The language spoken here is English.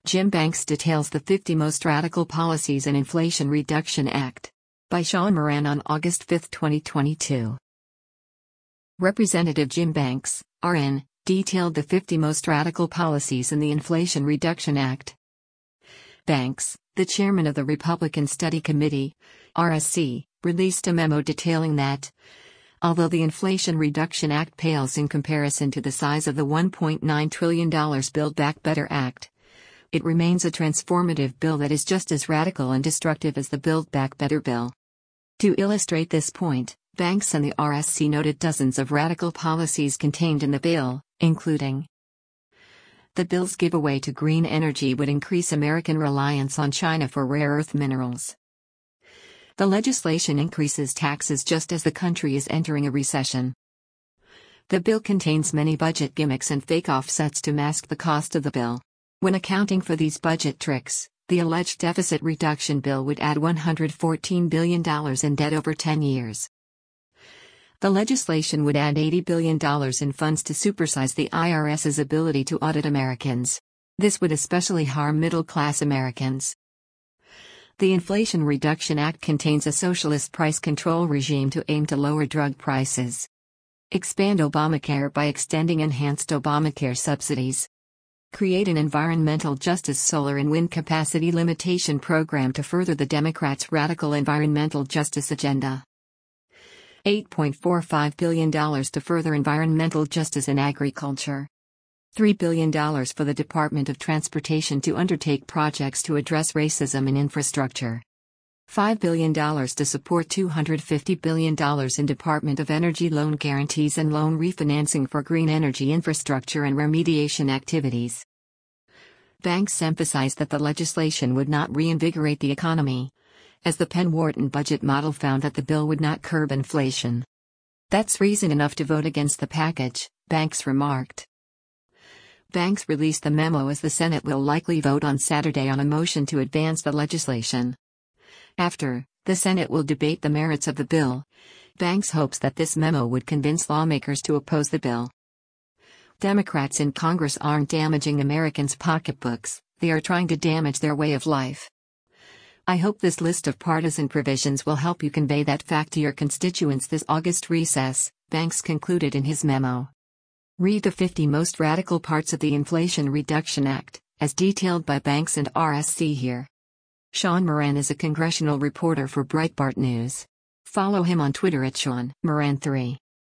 Jim Banks details the 50 most radical policies in Inflation Reduction Act. By Sean Moran on August 5, 2022. Representative Jim Banks, RN, detailed the 50 most radical policies in the Inflation Reduction Act. Banks, the chairman of the Republican Study Committee, RSC, released a memo detailing that, although the Inflation Reduction Act pales in comparison to the size of the $1.9 trillion Build Back Better Act, it remains a transformative bill that is just as radical and destructive as the Build Back Better bill. To illustrate this point, Banks and the RSC noted dozens of radical policies contained in the bill, including: the bill's giveaway to green energy would increase American reliance on China for rare earth minerals. The legislation increases taxes just as the country is entering a recession. The bill contains many budget gimmicks and fake offsets to mask the cost of the bill. When accounting for these budget tricks, the alleged deficit reduction bill would add $114 billion in debt over 10 years. The legislation would add $80 billion in funds to supersize the IRS's ability to audit Americans. This would especially harm middle-class Americans. The Inflation Reduction Act contains a socialist price control regime to aim to lower drug prices. Expand Obamacare by extending enhanced Obamacare subsidies. Create an environmental justice solar and wind capacity limitation program to further the Democrats' radical environmental justice agenda. $8.45 billion to further environmental justice in agriculture. $3 billion for the Department of Transportation to undertake projects to address racism in infrastructure. $5 billion to support $250 billion in Department of Energy loan guarantees and loan refinancing for green energy infrastructure and remediation activities. Banks emphasized that the legislation would not reinvigorate the economy, as the Penn-Wharton budget model found that the bill would not curb inflation. That's reason enough to vote against the package, Banks remarked. Banks released the memo as the Senate will likely vote on Saturday on a motion to advance the legislation. After, the Senate will debate the merits of the bill. Banks hopes that this memo would convince lawmakers to oppose the bill. Democrats in Congress aren't damaging Americans' pocketbooks, they are trying to damage their way of life. I hope this list of partisan provisions will help you convey that fact to your constituents this August recess, Banks concluded in his memo. Read the 50 most radical parts of the Inflation Reduction Act, as detailed by Banks and RSC here. Sean Moran is a congressional reporter for Breitbart News. Follow him on Twitter at Sean Moran3.